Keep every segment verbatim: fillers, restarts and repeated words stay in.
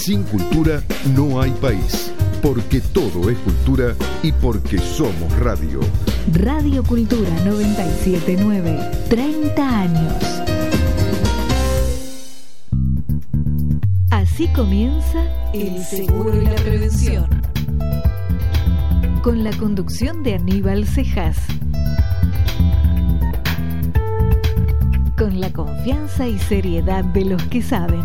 sin cultura no hay país. Porque todo es cultura y porque somos radio. Radio Cultura noventa y siete punto nueve, treinta años. Así comienza El Seguro y la Prevención. Con la conducción de Aníbal Cejas. Con la confianza y seriedad de los que saben.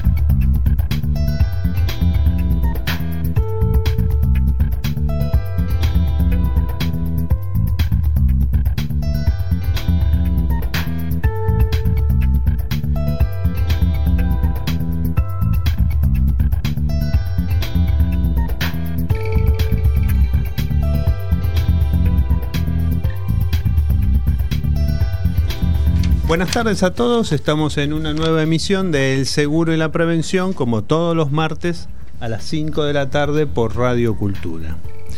Buenas tardes a todos, estamos en una nueva emisión de El Seguro y la Prevención, como todos los martes a las cinco de la tarde por Radio Cultura.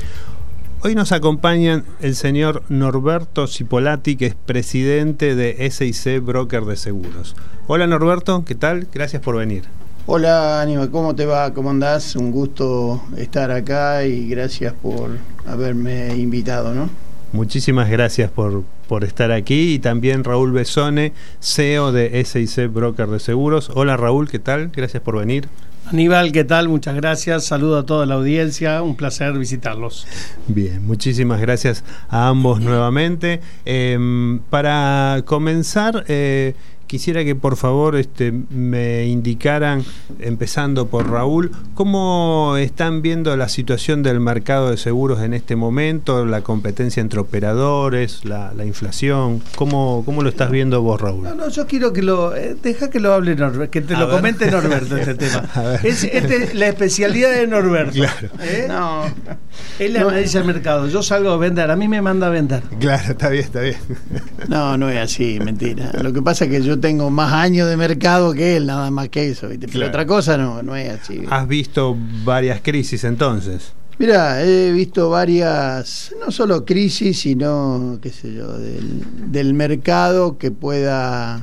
Hoy nos acompañan el señor Norberto Cipolati, que es presidente de S I C Broker de Seguros. Hola Norberto, ¿qué tal? Gracias por venir. Hola Aníbal, ¿cómo te va? ¿Cómo andás? Un gusto estar acá y gracias por haberme invitado, ¿no? Muchísimas gracias por, por estar aquí. Y también Raúl Besone, C E O de S I C Broker de Seguros. Hola Raúl, ¿qué tal? Gracias por venir. Aníbal, ¿qué tal? Muchas gracias. Saludo a toda la audiencia. Un placer visitarlos. Bien, muchísimas gracias a ambos nuevamente. Eh, para comenzar, eh, quisiera que por favor este, me indicaran, empezando por Raúl, cómo están viendo la situación del mercado de seguros en este momento, la competencia entre operadores, la, la inflación. ¿Cómo, ¿Cómo lo estás viendo vos, Raúl? No, no, yo quiero que lo... Eh, deja que lo hable Norberto, que te a lo ver. comente Norberto este tema. Es este, la especialidad de Norberto. Claro. ¿Eh? No. Él le analiza el mercado. Yo salgo a vender. A mí me manda a vender. Claro, está bien, está bien. No, no es así, mentira. Lo que pasa es que yo tengo más años de mercado que él, nada más que eso, ¿viste? Pero claro. Otra cosa no, no es así. ¿Has visto varias crisis entonces? Mira, he visto varias, no solo crisis, sino, qué sé yo, del, del mercado que pueda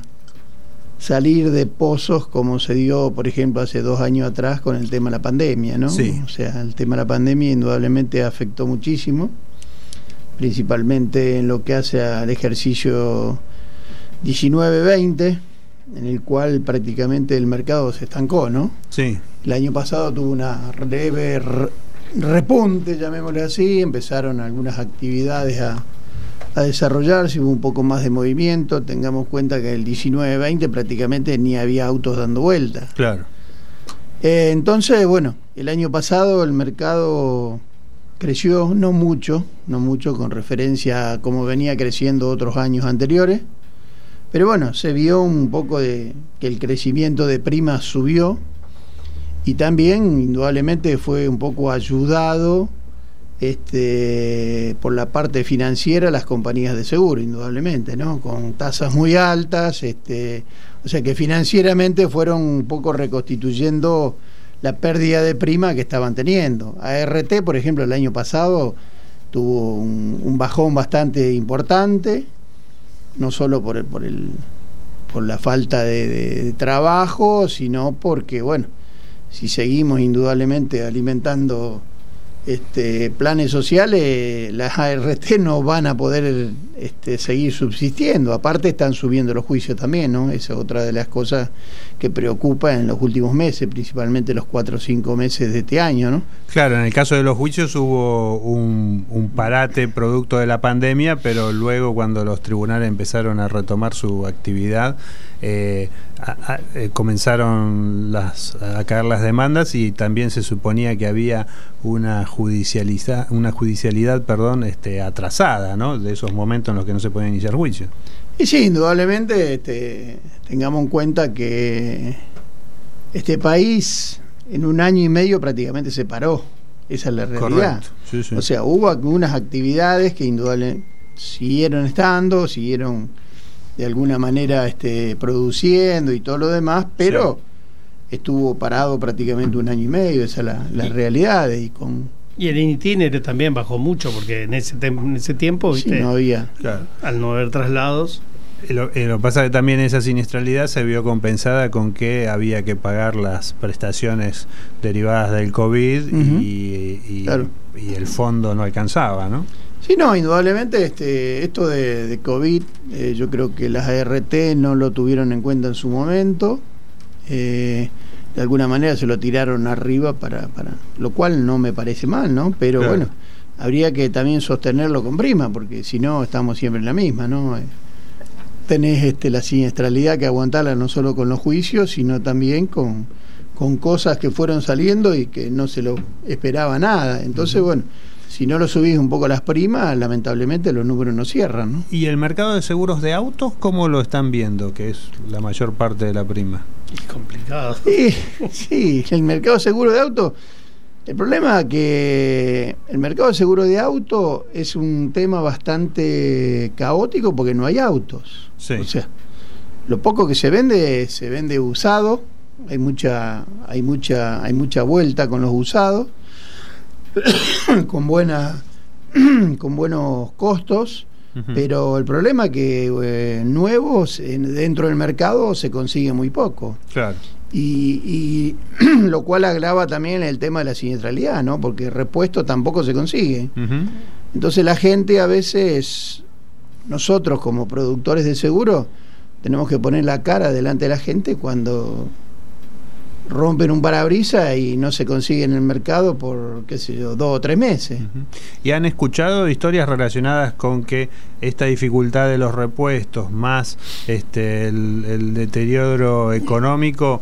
salir de pozos como se dio, por ejemplo, hace dos años atrás con el tema de la pandemia, ¿no? Sí. O sea, el tema de la pandemia indudablemente afectó muchísimo, principalmente en lo que hace al ejercicio diecinueve veinte, en el cual prácticamente el mercado se estancó, ¿no? Sí. El año pasado tuvo una leve repunte, llamémosle así, empezaron algunas actividades a, a desarrollarse, hubo un poco más de movimiento. Tengamos cuenta que el diecinueve veinte prácticamente ni había autos dando vuelta. Claro. Eh, entonces, bueno, el año pasado el mercado creció, no mucho, no mucho con referencia a cómo venía creciendo otros años anteriores. Pero bueno, se vio un poco de que el crecimiento de primas subió y también indudablemente fue un poco ayudado este, por la parte financiera las compañías de seguro, indudablemente, ¿no? Con tasas muy altas, este, o sea que financieramente fueron un poco reconstituyendo la pérdida de prima que estaban teniendo. A R T, por ejemplo, el año pasado tuvo un, un bajón bastante importante, no solo por el, por el por la falta de, de, de trabajo, sino porque, bueno, si seguimos indudablemente alimentando este, planes sociales, las A R T no van a poder este, seguir subsistiendo. Aparte están subiendo los juicios también, ¿no? Esa es otra de las cosas que preocupa en los últimos meses, principalmente los cuatro o cinco meses de este año, ¿no? Claro, en el caso de los juicios hubo un, un parate producto de la pandemia, pero luego cuando los tribunales empezaron a retomar su actividad, eh, a, a, eh, comenzaron las, a caer las demandas y también se suponía que había una judicializa, una judicialidad, perdón, este, atrasada, ¿no? De esos momentos en los que no se puede iniciar juicio. Y sí, indudablemente este, tengamos en cuenta que este país en un año y medio prácticamente se paró. Esa es la realidad. Correcto. Sí, sí. O sea, hubo algunas actividades que indudablemente siguieron estando, siguieron de alguna manera este, produciendo y todo lo demás, pero sí, estuvo parado prácticamente un año y medio. Esa es la, la realidad. Y con Y el itinerario también bajó mucho, porque en ese, en ese tiempo, ¿viste? Sí, no había. Claro. Al no haber traslados. Lo, eh, lo que pasa es que también esa siniestralidad se vio compensada con que había que pagar las prestaciones derivadas del COVID uh-huh. y, y, claro. y el fondo no alcanzaba, ¿no? Sí, no, indudablemente este, esto de, de COVID, eh, yo creo que las A R T no lo tuvieron en cuenta en su momento, eh, de alguna manera se lo tiraron arriba, para, para lo cual no me parece mal, ¿no? Pero claro. bueno, habría que también sostenerlo con prima, porque si no estamos siempre en la misma, ¿no? Eh, tenés este, la siniestralidad que aguantarla no solo con los juicios, sino también con, con cosas que fueron saliendo y que no se lo esperaba nada. Entonces, uh-huh. bueno, si no lo subís un poco las primas, lamentablemente los números no cierran, ¿no? ¿Y el mercado de seguros de autos cómo lo están viendo, que es la mayor parte de la prima? Es complicado. Sí, sí, el mercado de seguro de autos, el problema es que el mercado de seguro de auto es un tema bastante caótico porque no hay autos. Sí. O sea, lo poco que se vende, se vende usado, hay mucha, hay mucha, hay mucha vuelta con los usados, con buena, con buenos costos, uh-huh. pero el problema es que eh, nuevos en, dentro del mercado se consigue muy poco. Claro. Y, y lo cual agrava también el tema de la siniestralidad, ¿no? Porque repuesto tampoco se consigue. Uh-huh. Entonces la gente a veces, nosotros como productores de seguro, tenemos que poner la cara delante de la gente cuando rompen un parabrisas y no se consigue en el mercado por, qué sé yo, dos o tres meses. Uh-huh. ¿Y han escuchado historias relacionadas con que esta dificultad de los repuestos más este el, el deterioro económico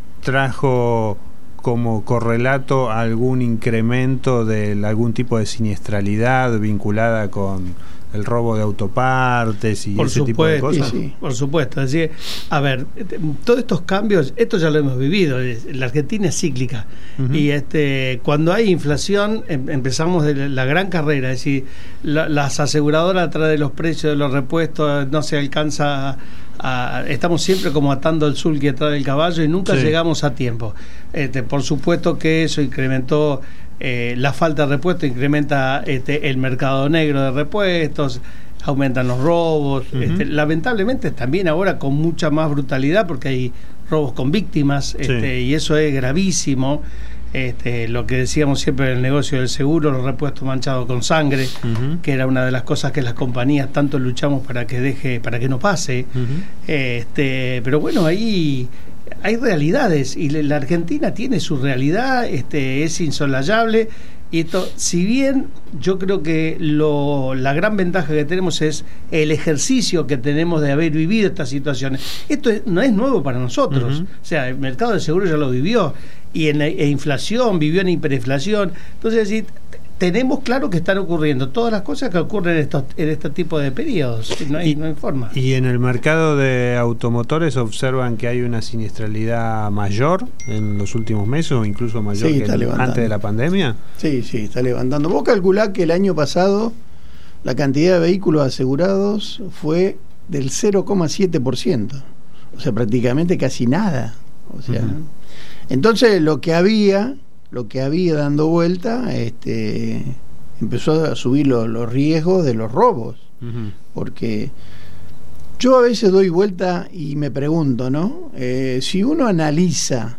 trajo como correlato algún incremento de algún tipo de siniestralidad vinculada con el robo de autopartes y por ese supuesto, tipo de cosas? Sí, sí. Por supuesto. Es decir, a ver, todos estos cambios, esto ya lo hemos vivido. La Argentina es cíclica. Uh-huh. Y este, cuando hay inflación, em, empezamos de la gran carrera. Es decir, la, las aseguradoras atrás de los precios de los repuestos no se alcanza a, estamos siempre como atando el sulky atrás del caballo y nunca sí. llegamos a tiempo. Este, por supuesto que eso incrementó eh, la falta de repuestos, incrementa este, el mercado negro de repuestos, aumentan los robos. Uh-huh. Este, lamentablemente también ahora con mucha más brutalidad porque hay robos con víctimas, este, sí. y eso es gravísimo. Este, lo que decíamos siempre en el negocio del seguro, los repuestos manchados con sangre, uh-huh. que era una de las cosas que las compañías tanto luchamos para que deje, para que no pase. Uh-huh. Este, pero bueno, ahí hay realidades y la Argentina tiene su realidad, este, es insolayable. Y esto, si bien yo creo que lo, la gran ventaja que tenemos es el ejercicio que tenemos de haber vivido estas situaciones. Esto es, no es nuevo para nosotros. Uh-huh. O sea, el mercado del seguro ya lo vivió. Y en e inflación, vivió en hiperinflación. Entonces, sí, tenemos claro que están ocurriendo todas las cosas que ocurren en estos en este tipo de periodos. No hay, y, no hay forma. ¿Y en el mercado de automotores observan que hay una siniestralidad mayor en los últimos meses o incluso mayor sí, que el, antes de la pandemia? Sí, sí, está levantando. Vos calculás que el año pasado la cantidad de vehículos asegurados fue del cero coma siete por ciento. O sea, prácticamente casi nada. O sea, uh-huh. entonces lo que había... lo que había dando vuelta, este, empezó a subir lo, los riesgos de los robos. Uh-huh. Porque yo a veces doy vuelta y me pregunto, ¿no? Eh, si uno analiza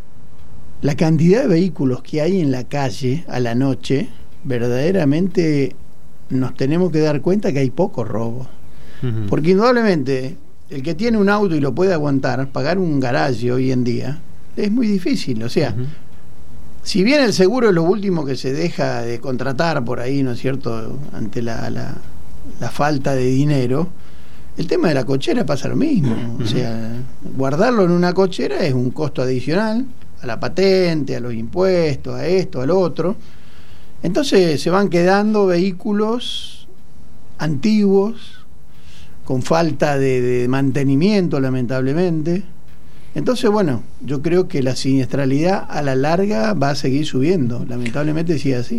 la cantidad de vehículos que hay en la calle a la noche, verdaderamente nos tenemos que dar cuenta que hay pocos robos. Uh-huh. Porque indudablemente el que tiene un auto y lo puede aguantar, pagar un garaje hoy en día, es muy difícil. O sea, uh-huh. si bien el seguro es lo último que se deja de contratar por ahí, ¿no es cierto?, ante la, la, la falta de dinero, el tema de la cochera pasa lo mismo. O sea, guardarlo en una cochera es un costo adicional a la patente, a los impuestos, a esto, al otro. Entonces se van quedando vehículos antiguos, con falta de, de mantenimiento, lamentablemente. Entonces, bueno, yo creo que la siniestralidad a la larga va a seguir subiendo, lamentablemente sí es así.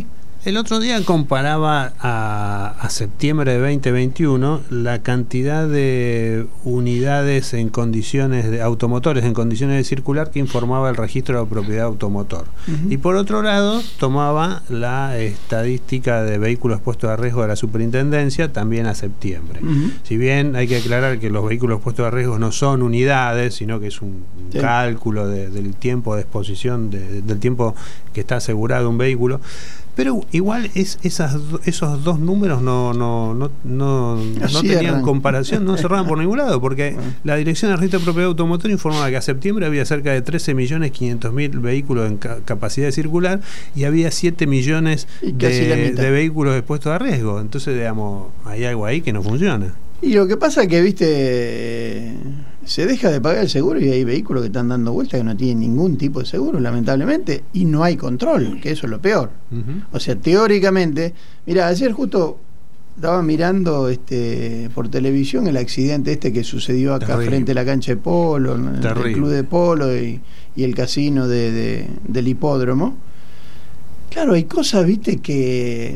El otro día comparaba a, a septiembre de veinte veintiuno la cantidad de unidades en condiciones de automotores en condiciones de circular que informaba el registro de propiedad automotor. Uh-huh. Y por otro lado, tomaba la estadística de vehículos puestos a riesgo de la superintendencia también a septiembre. Uh-huh. Si bien hay que aclarar que los vehículos puestos a riesgo no son unidades, sino que es un sí. cálculo de, del tiempo de exposición, de, del tiempo que está asegurado un vehículo. Pero igual es esas esos dos números no no no no, no tenían comparación, no cerraban por ningún lado, porque bueno. la Dirección de Registro de Propiedad Automotor informaba que a septiembre había cerca de trece millones quinientos mil vehículos en ca capacidad de circular y había siete millones de, de vehículos expuestos a riesgo. Entonces, digamos, hay algo ahí que no funciona. Y lo que pasa es que, viste, se deja de pagar el seguro y hay vehículos que están dando vueltas que no tienen ningún tipo de seguro, lamentablemente, y no hay control, que eso es lo peor. Uh-huh. O sea, teóricamente, mira, ayer justo estaba mirando este por televisión el accidente este que sucedió acá Terrible. frente a la cancha de polo, en el club de polo y, y el casino de, de, del hipódromo. Claro, hay cosas, viste, que...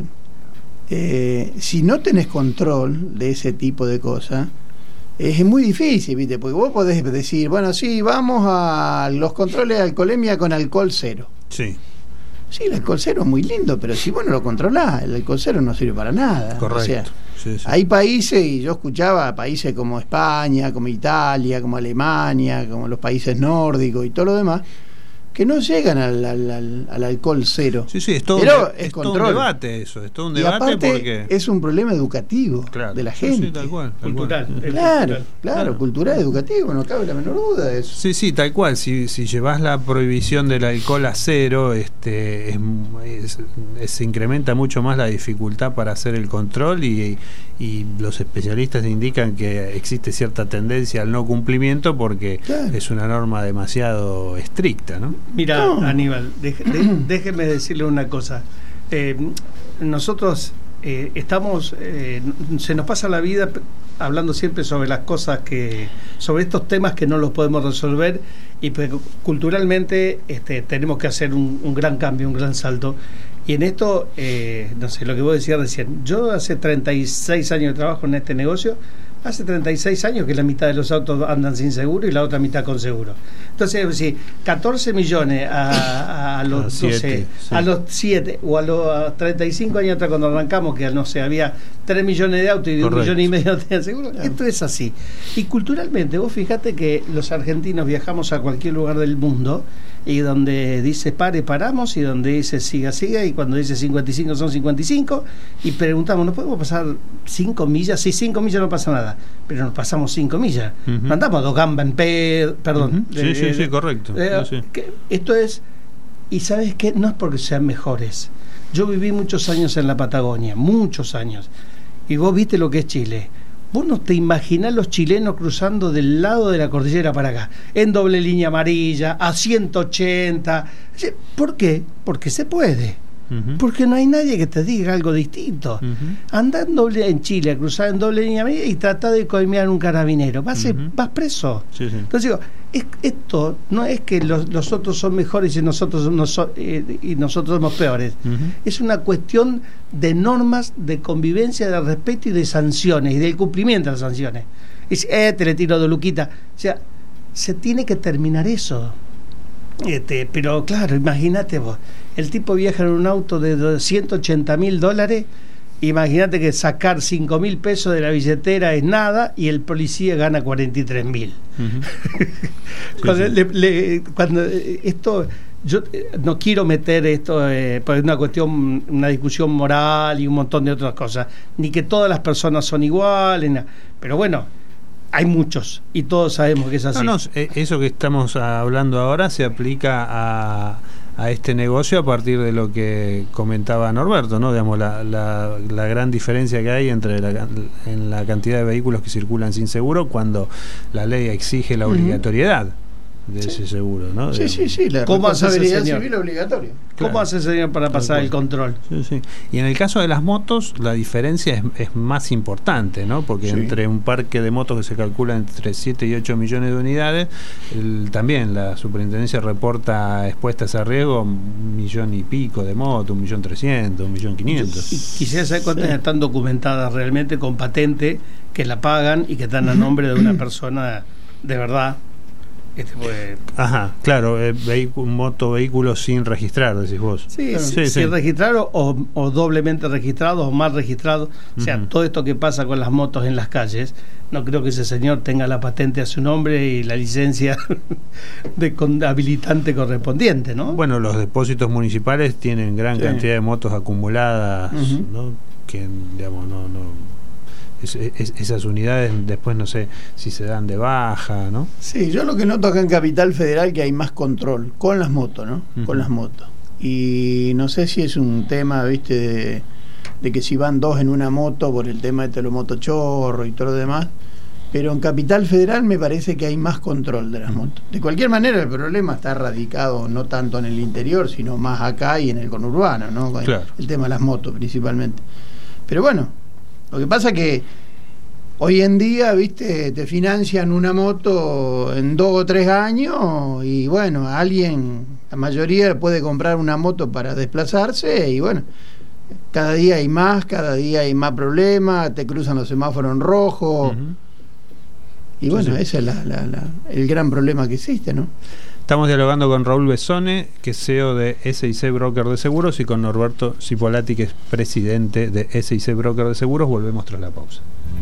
Eh, si no tenés control de ese tipo de cosas, es muy difícil, ¿viste? Porque vos podés decir, bueno, sí, vamos a los controles de alcoholemia con alcohol cero. Sí. Sí, el alcohol cero es muy lindo, pero si vos no lo controlás, el alcohol cero no sirve para nada. Correcto. O sea, sí, sí. hay países, y yo escuchaba países como España, como Italia, como Alemania, como los países nórdicos y todo lo demás, que no llegan al, al, al, al alcohol cero. Sí, sí, es todo, pero un, es es todo un debate eso, es todo un debate y aparte porque... es un problema educativo claro, de la gente. Sí, sí, tal cual, tal cultural. Cual. Claro, cultural. claro, claro, cultural, educativo, no cabe la menor duda de eso. Sí, sí, tal cual. Si, si llevas la prohibición del alcohol a cero, este, es, es, es, se incrementa mucho más la dificultad para hacer el control y, y los especialistas indican que existe cierta tendencia al no cumplimiento porque claro. es una norma demasiado estricta, ¿no? Mira, no. Aníbal, Deje, de, déjeme decirle una cosa. Eh, nosotros eh, estamos, eh, se nos pasa la vida hablando siempre sobre las cosas que, sobre estos temas que no los podemos resolver y pues, culturalmente este, tenemos que hacer un, un gran cambio, un gran salto. Y en esto, eh, no sé, lo que vos decías recién, yo hace treinta y seis años de trabajo en este negocio. Hace treinta y seis años que la mitad de los autos andan sin seguro y la otra mitad con seguro. Entonces, si catorce millones a, a los siete, no sé, sí. a los siete o a los treinta y cinco años atrás cuando arrancamos, que no sé, había tres millones de autos y Correcto. un millón y medio no tenían seguro, claro. Esto es así. Y culturalmente, vos fijate que los argentinos viajamos a cualquier lugar del mundo y donde dice pare, paramos, y donde dice siga, siga, y cuando dice cincuenta y cinco son cincuenta y cinco, y preguntamos, ¿no podemos pasar cinco millas? Sí, cinco millas no pasa nada, pero nos pasamos cinco millas. Uh-huh. Andamos dos gambas en P, perdón. Uh-huh. Sí, eh, sí, sí, correcto. Eh, sí, sí. Que esto es, y ¿sabes qué? No es porque sean mejores. Yo viví muchos años en la Patagonia, muchos años, y vos viste lo que es Chile. Vos no te imaginás los chilenos cruzando del lado de la cordillera para acá, en doble línea amarilla, a ciento ochenta. ¿Por qué? Porque se puede. Uh-huh. Porque no hay nadie que te diga algo distinto. Uh-huh. Anda en, doble, en Chile, a cruzar en doble línea amarilla y trata de coimear un carabinero. Vas, uh-huh. a, vas preso. Sí, sí. Entonces digo, es, esto no es que los, los otros son mejores y nosotros, no so, eh, y nosotros somos peores. Uh-huh. Es una cuestión de normas, de convivencia, de respeto y de sanciones, y del cumplimiento de las sanciones. Y si, eh, te le tiro de Luquita. O sea, se tiene que terminar eso. Este, pero claro, imagínate vos, el tipo viaja en un auto de ciento ochenta mil dólares, imagínate que sacar cinco mil pesos de la billetera es nada y el policía gana cuarenta y tres mil. Uh-huh. cuando, sí, sí. Le, le, cuando esto, yo no quiero meter esto, eh, porque es una cuestión, una discusión moral y un montón de otras cosas, ni que todas las personas son iguales, na, pero bueno, hay muchos y todos sabemos que es así. No, no, eso que estamos hablando ahora se aplica a, a este negocio a partir de lo que comentaba Norberto, ¿no? Digamos, la, la, la gran diferencia que hay entre la, en la cantidad de vehículos que circulan sin seguro cuando la ley exige la obligatoriedad. de sí. ese seguro, ¿no? Sí, sí, sí, la ¿Cómo hace ese responsabilidad señor? civil obligatoria. ¿Cómo Claro. hace ese señor para pasar el control? Sí, sí. Y en el caso de las motos, la diferencia es, es más importante, ¿no? Porque Sí. entre un parque de motos que se calcula entre siete y ocho millones de unidades, el, también la superintendencia reporta expuestas a riesgo un millón y pico de motos, un millón trescientos, un millón quinientos. Y quisiera saber cuántas están documentadas realmente con patente, que la pagan y que están a nombre de una persona de verdad. Este, pues, Ajá, claro, eh, vehicu- moto, vehículo sin registrar, decís vos. sí, Claro. sí, Sí, sí, sí. registrado o, o doblemente registrado o mal registrado. O sea, Ujú. todo esto que pasa con las motos en las calles, no creo que ese señor tenga la patente a su nombre y la licencia de con, habilitante correspondiente, ¿no? Bueno, los depósitos municipales tienen gran Sí. cantidad de motos acumuladas, Ujú. ¿no? Que, digamos, no... no es- es- esas unidades después no sé si se dan de baja, ¿no? Sí, yo lo que noto acá en Capital Federal que hay más control con las motos, ¿no? Ujú. Con las motos. Y no sé si es un tema, viste, de, de que si van dos en una moto por el tema de los motochorros y todo lo demás, pero en Capital Federal me parece que hay más control de las Ujú. motos. De cualquier manera el problema está radicado no tanto en el interior, sino más acá y en el conurbano, ¿no? Con Claro. El tema de las motos principalmente. Pero bueno, lo que pasa que hoy en día, viste, te financian una moto en dos o tres años y bueno, alguien, la mayoría puede comprar una moto para desplazarse y bueno, cada día hay más, cada día hay más problemas, te cruzan los semáforos en rojo. Ujú. Y bueno, Sí, sí. ese es la, la- la- el gran problema que existe, ¿no? Estamos dialogando con Raúl Besone, que es C E O de S I C Broker de Seguros, y con Norberto Cipolati, que es presidente de S I C Broker de Seguros. Volvemos tras la pausa.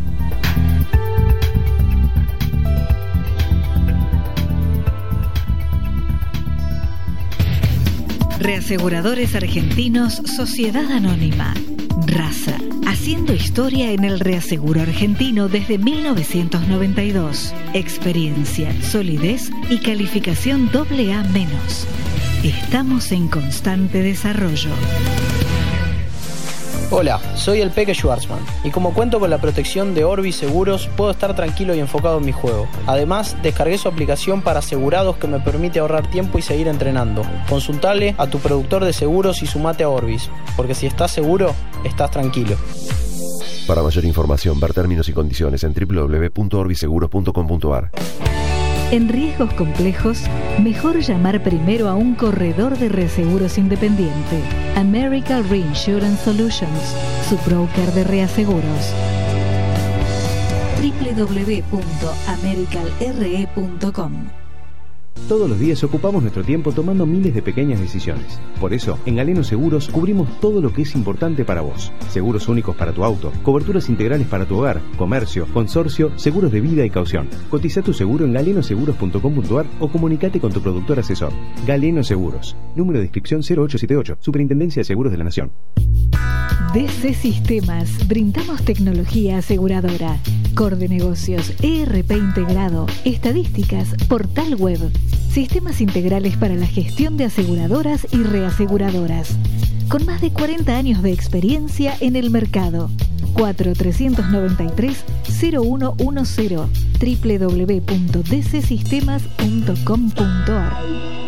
Reaseguradores Argentinos Sociedad Anónima. Raza. Haciendo historia en el reaseguro argentino desde mil novecientos noventa y dos. Experiencia, solidez y calificación doble A menos. Estamos en constante desarrollo. Hola, soy el Peque Schwarzman y como cuento con la protección de Orbis Seguros, puedo estar tranquilo y enfocado en mi juego. Además, descargué su aplicación para asegurados que me permite ahorrar tiempo y seguir entrenando. Consultale a tu productor de seguros y sumate a Orbis, porque si estás seguro, estás tranquilo. Para mayor información, ver términos y condiciones en doble u doble u doble u punto orbiseguros punto com punto a r. En riesgos complejos, mejor llamar primero a un corredor de reaseguros independiente. American Reinsurance Solutions, su broker de reaseguros. doble u doble u doble u punto americal r e punto com. Todos los días ocupamos nuestro tiempo tomando miles de pequeñas decisiones. Por eso, en Galeno Seguros cubrimos todo lo que es importante para vos. Seguros únicos para tu auto, coberturas integrales para tu hogar, comercio, consorcio, seguros de vida y caución. Cotiza tu seguro en galeno seguros punto com punto a r o comunicate con tu productor asesor. Galeno Seguros. Número de inscripción cero ocho siete ocho. Superintendencia de Seguros de la Nación. D C Sistemas, brindamos tecnología aseguradora, core de negocios, E R P integrado, estadísticas, portal web, sistemas integrales para la gestión de aseguradoras y reaseguradoras, con más de cuarenta años de experiencia en el mercado. cuatro tres nueve tres cero uno uno cero, doble u doble u doble u punto d c sistemas punto com punto a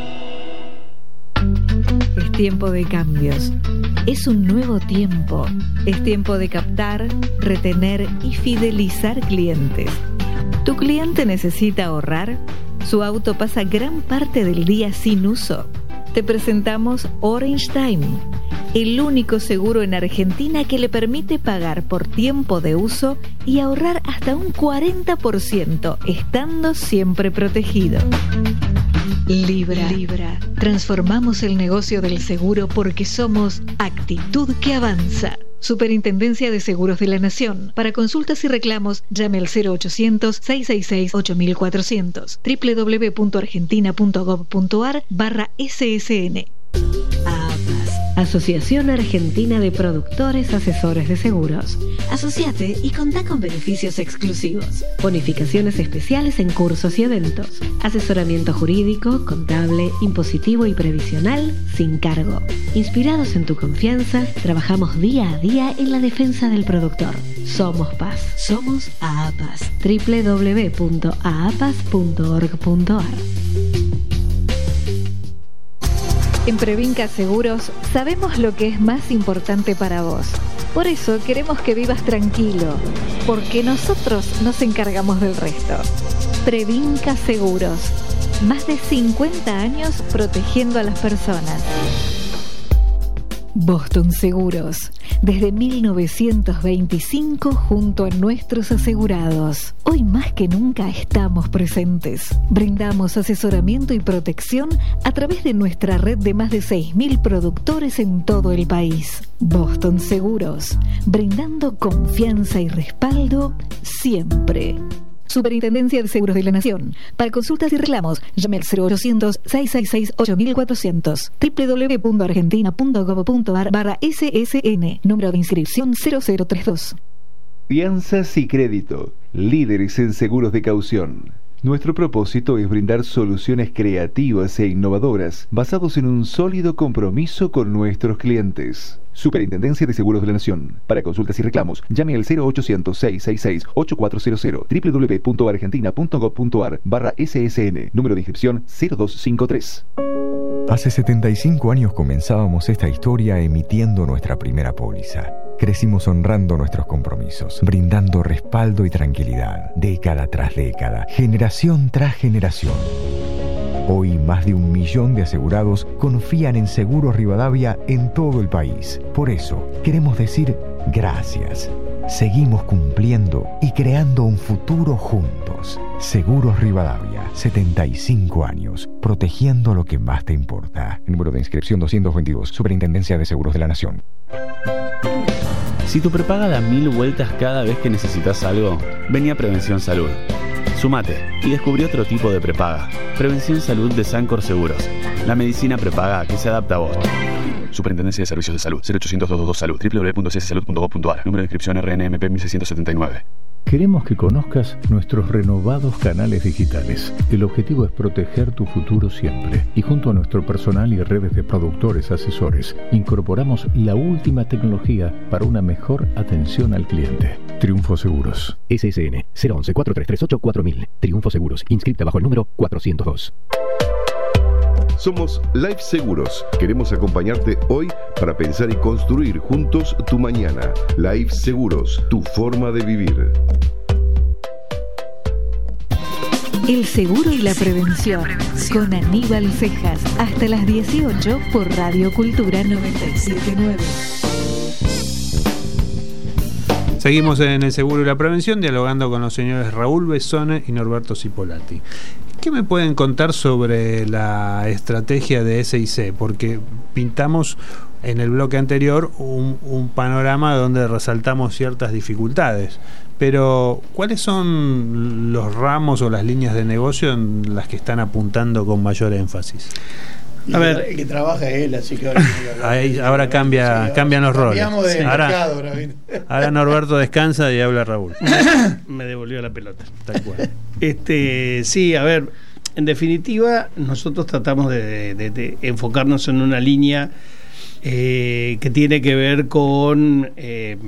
r. Es tiempo de cambios. Es un nuevo tiempo. Es tiempo de captar, retener y fidelizar clientes. ¿Tu cliente necesita ahorrar? ¿Su auto pasa gran parte del día sin uso? Te presentamos Orange Time, el único seguro en Argentina que le permite pagar por tiempo de uso y ahorrar hasta un cuarenta por ciento, estando siempre protegido. Libra. Libra. Transformamos el negocio del seguro porque somos actitud que avanza. Superintendencia de Seguros de la Nación. Para consultas y reclamos, llame al cero ochocientos, seiscientos sesenta y seis, ocho mil cuatrocientos. doble u doble u doble u punto argentina punto gov punto a r barra S S N. APAS, Asociación Argentina de Productores Asesores de Seguros. Asociate y contá con beneficios exclusivos. Bonificaciones especiales en cursos y eventos. Asesoramiento jurídico, contable, impositivo y previsional sin cargo. Inspirados en tu confianza, trabajamos día a día en la defensa del productor. Somos Paz. Somos AAPAS. doble u doble u doble u punto a a p a s punto org punto a r. En Previnca Seguros sabemos lo que es más importante para vos. Por eso queremos que vivas tranquilo, porque nosotros nos encargamos del resto. Previnca Seguros. Más de cincuenta años protegiendo a las personas. Boston Seguros, desde mil novecientos veinticinco junto a nuestros asegurados. Hoy más que nunca estamos presentes. Brindamos asesoramiento y protección a través de nuestra red de más de seis mil productores en todo el país. Boston Seguros, brindando confianza y respaldo siempre. Superintendencia de Seguros de la Nación. Para consultas y reclamos, llame al cero ochocientos, seiscientos sesenta y seis, ocho mil cuatrocientos. doble u doble u doble u punto argentina punto gov punto ar barra S S N. Número de inscripción cero cero treinta y dos. Fianzas y crédito. Líderes en seguros de caución. Nuestro propósito es brindar soluciones creativas e innovadoras basados en un sólido compromiso con nuestros clientes. Superintendencia de Seguros de la Nación. Para consultas y reclamos, llame al cero ochocientos, seiscientos sesenta y seis, ochenta y cuatro cero cero. doble u doble u doble u punto argentina punto gov punto ar barra S S N. Número de inscripción cero dos cinco tres. Hace setenta y cinco años comenzábamos esta historia emitiendo nuestra primera póliza. Crecimos honrando nuestros compromisos, brindando respaldo y tranquilidad, década tras década, generación tras generación. Hoy más de un millón de asegurados confían en Seguros Rivadavia en todo el país. Por eso, queremos decir gracias. Seguimos cumpliendo y creando un futuro juntos. Seguros Rivadavia, setenta y cinco años, protegiendo lo que más te importa. Número de inscripción doscientos veintidós, Superintendencia de Seguros de la Nación. Si tu prepaga da mil vueltas cada vez que necesitas algo, vení a Prevención Salud. Sumate y descubrí otro tipo de prepaga. Prevención Salud de Sancor Seguros. La medicina prepaga que se adapta a vos. Superintendencia de Servicios de Salud. cero ochocientos, doscientos veintidós salud. doble u doble u doble u punto c s salud punto gov punto ar. Número de inscripción R N M P mil seiscientos setenta y nueve. Queremos que conozcas nuestros renovados canales digitales. El objetivo es proteger tu futuro siempre. Y junto a nuestro personal y redes de productores asesores, incorporamos la última tecnología para una mejor atención al cliente. Triunfo Seguros. S S N cero once, cuatro tres tres ocho, cuatro mil. Triunfo Seguros. Inscripta bajo el número cuatrocientos dos. Somos Life Seguros. Queremos acompañarte hoy para pensar y construir juntos tu mañana. Life Seguros, tu forma de vivir. El seguro y la prevención, con Aníbal Cejas, hasta las dieciocho por Radio Cultura noventa y siete punto nueve. Seguimos en el seguro y la prevención, dialogando con los señores Raúl Besone y Norberto Cipolati. ¿Qué me pueden contar sobre la estrategia de S I C? Porque pintamos en el bloque anterior un, un panorama donde resaltamos ciertas dificultades. Pero, ¿cuáles son los ramos o las líneas de negocio en las que están apuntando con mayor énfasis? A ver, el que trabaja es él, así que ahora, Ahí, ahora cambia, sí, cambian los roles. De ahora, mercado, ahora, ahora Norberto descansa y habla Raúl. Me devolvió la pelota. Tal cual. Este, sí, a ver, en definitiva, nosotros tratamos de, de, de enfocarnos en una línea eh, que tiene que ver con eh,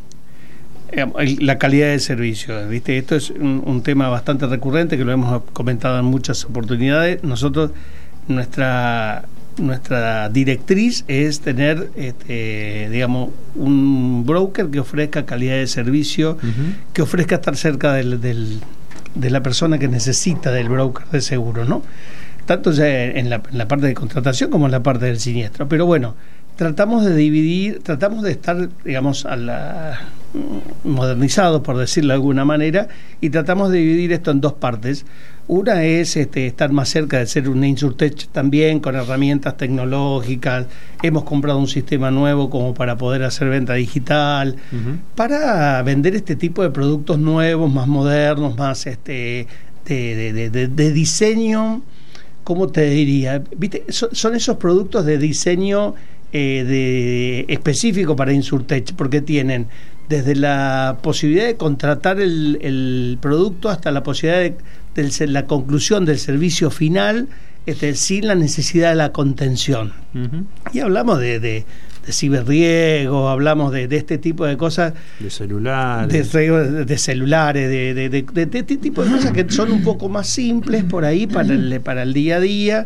la calidad del servicio. ¿Viste? Esto es un, un tema bastante recurrente que lo hemos comentado en muchas oportunidades. Nosotros Nuestra nuestra directriz es tener, este, digamos, un broker que ofrezca calidad de servicio, uh-huh. que ofrezca estar cerca del, del, de la persona que necesita del broker de seguro, ¿no? Tanto ya en la, en la parte de contratación como en la parte del siniestro. Pero bueno, tratamos de dividir, tratamos de estar, digamos, a la, modernizados, por decirlo de alguna manera, y tratamos de dividir esto en dos partes. Una es este, estar más cerca de ser un InsurTech también, con herramientas tecnológicas. Hemos comprado un sistema nuevo como para poder hacer venta digital, uh-huh. para vender este tipo de productos nuevos, más modernos, más este de, de, de, de, de diseño, ¿cómo te diría? ¿Viste? So, son esos productos de diseño eh, de, específico para InsurTech, porque tienen desde la posibilidad de contratar el, el producto hasta la posibilidad de, de la conclusión del servicio final, este, sin la necesidad de la contención. Uh-huh. Y hablamos de, de, de ciberriesgo, hablamos de, de este tipo de cosas, de celulares, de, de celulares, de, de, de, de, de este tipo de cosas que son un poco más simples por ahí para el, para el día a día,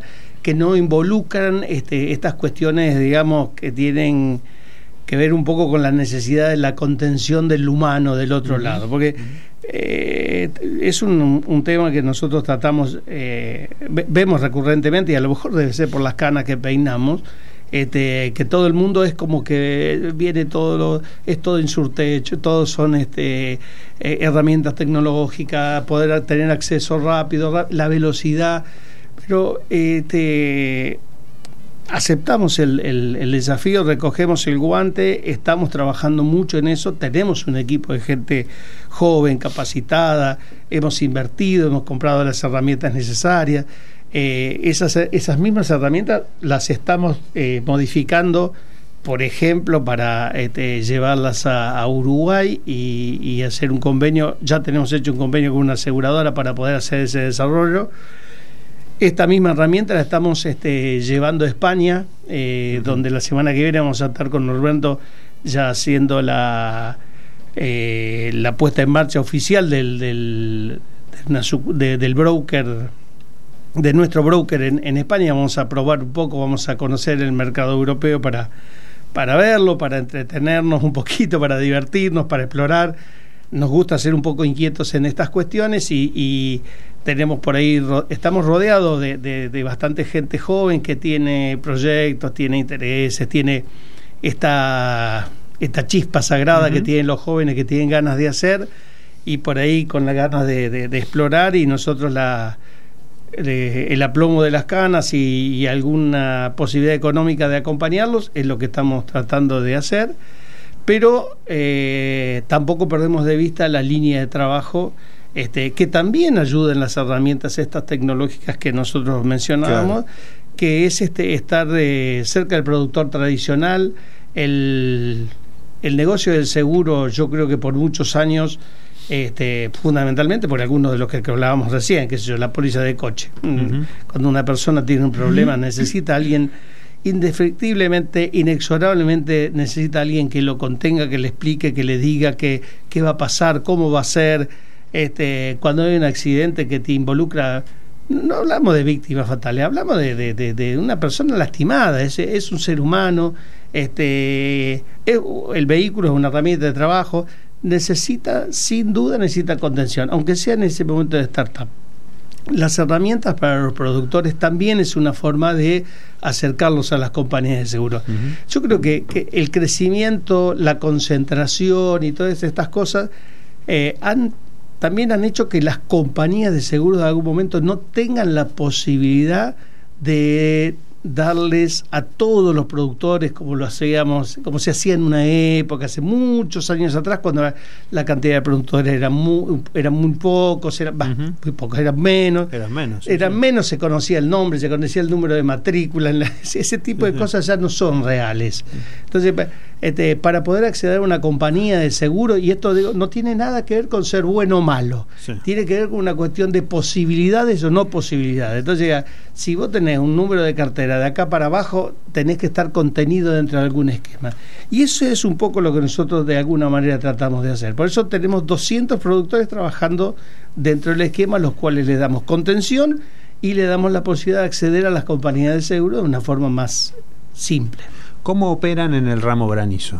que no involucran este, estas cuestiones, digamos, que tienen que ver un poco con la necesidad de la contención del humano del otro uh-huh. lado, porque eh, es un, un tema que nosotros tratamos, eh, vemos recurrentemente, y a lo mejor debe ser por las canas que peinamos, este, que todo el mundo es como que viene todo lo, es todo insurtecho, todos son este, eh, herramientas tecnológicas, poder tener acceso rápido, la velocidad, pero este aceptamos el, el, el desafío, recogemos el guante, estamos trabajando mucho en eso, tenemos un equipo de gente joven, capacitada, hemos invertido, hemos comprado las herramientas necesarias, eh, esas, esas mismas herramientas las estamos eh, modificando, por ejemplo, para este, llevarlas a, a Uruguay y, y hacer un convenio. Ya tenemos hecho un convenio con una aseguradora para poder hacer ese desarrollo. Esta misma herramienta la estamos este, llevando a España, eh, uh-huh. donde la semana que viene vamos a estar con Norberto ya haciendo la, eh, la puesta en marcha oficial del, del, de, del broker, de nuestro broker en, en España. Vamos a probar un poco, vamos a conocer el mercado europeo para, para verlo, para entretenernos un poquito, para divertirnos, para explorar. Nos gusta ser un poco inquietos en estas cuestiones y, y tenemos por ahí, estamos rodeados de, de, de bastante gente joven que tiene proyectos, tiene intereses, tiene esta, esta chispa sagrada uh-huh. que tienen los jóvenes, que tienen ganas de hacer, y por ahí con las ganas de, de, de explorar, y nosotros la, de, el aplomo de las canas y, y alguna posibilidad económica de acompañarlos es lo que estamos tratando de hacer. Pero eh, tampoco perdemos de vista la línea de trabajo, este, que también ayudan las herramientas estas tecnológicas que nosotros mencionábamos, claro. que es este estar de cerca del productor tradicional. El, el negocio del seguro, yo creo que por muchos años, este, fundamentalmente por algunos de los que hablábamos recién, que sé yo, la póliza de coche. Uh-huh. Cuando una persona tiene un problema, uh-huh. necesita a alguien, indefectiblemente, inexorablemente necesita a alguien que lo contenga, que le explique, que le diga qué qué va a pasar, cómo va a ser. Este, cuando hay un accidente que te involucra, no hablamos de víctimas fatales, hablamos de, de, de, de una persona lastimada, es, es un ser humano, este, es, el vehículo es una herramienta de trabajo, necesita, sin duda necesita contención, aunque sea en ese momento de startup. Las herramientas para los productores también es una forma de acercarlos a las compañías de seguro. Uh-huh. Yo creo que, que el crecimiento, la concentración y todas estas cosas eh, han, también han hecho que las compañías de seguro de algún momento no tengan la posibilidad de darles a todos los productores como lo hacíamos, como se hacía en una época, hace muchos años atrás, cuando la, la cantidad de productores era muy, eran muy pocos, eran, bah, uh-huh. muy pocos, eran menos, eran menos, sí, eran sí. menos, se conocía el nombre, se conocía el número de matrícula, en la, ese tipo de uh-huh. cosas ya no son reales. Entonces, este, para poder acceder a una compañía de seguro, y esto digo, no tiene nada que ver con ser bueno o malo, sí. tiene que ver con una cuestión de posibilidades o no posibilidades. Entonces, si vos tenés un número de cartera de acá para abajo, tenés que estar contenido dentro de algún esquema. Y eso es un poco lo que nosotros de alguna manera tratamos de hacer. Por eso tenemos doscientos productores trabajando dentro del esquema, a los cuales le damos contención y le damos la posibilidad de acceder a las compañías de seguro de una forma más simple. ¿Cómo operan en el ramo granizo?